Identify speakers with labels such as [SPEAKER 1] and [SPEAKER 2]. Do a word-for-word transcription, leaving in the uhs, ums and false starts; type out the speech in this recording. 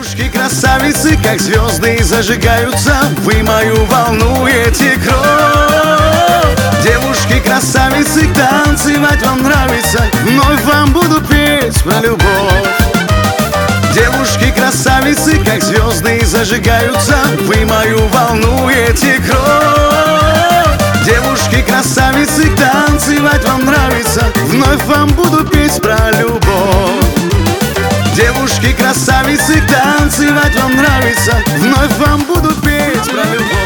[SPEAKER 1] Девушки-красавицы, как звезды, зажигаются. Вы мою волнуете кровь. Девушки-красавицы, танцевать вам нравится. Вновь вам буду петь про любовь. Девушки-красавицы, как звезды, зажигаются. Вы мою волнуете кровь. Девушки-красавицы, танцевать вам нравится. Вновь вам буду петь про любовь. Девушки-красавицы, танцевать вам нравится. Вновь вам буду петь про любовь.